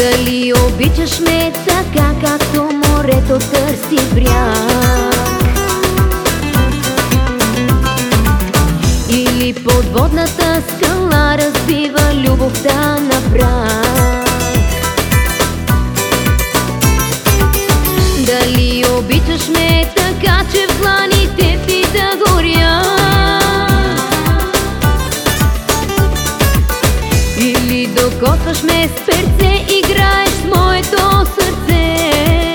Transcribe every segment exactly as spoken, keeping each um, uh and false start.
Дали обичаш ме така, както морето търси бряг? Или подводната скала разбива любовта на прах? Дали обичаш ме така, че в дланите ти да горя? Или докосваш ме с перце, играеш с моето сърце?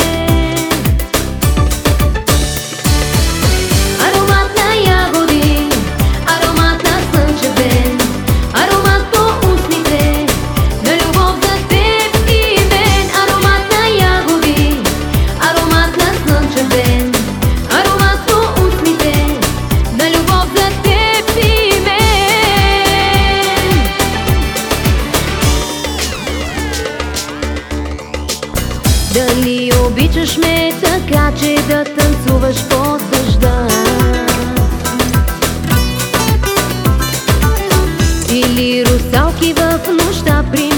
Аромат на ягоди, аромат на слънчев ден, аромат по устните, на любов за теб и мен. Аромат на ягоди, аромат на слънчев ден, аромат по устните, на любов за теб и мен. Дали обичаш ме така, че да танцуваш под дъжда? Или русалки в нощта при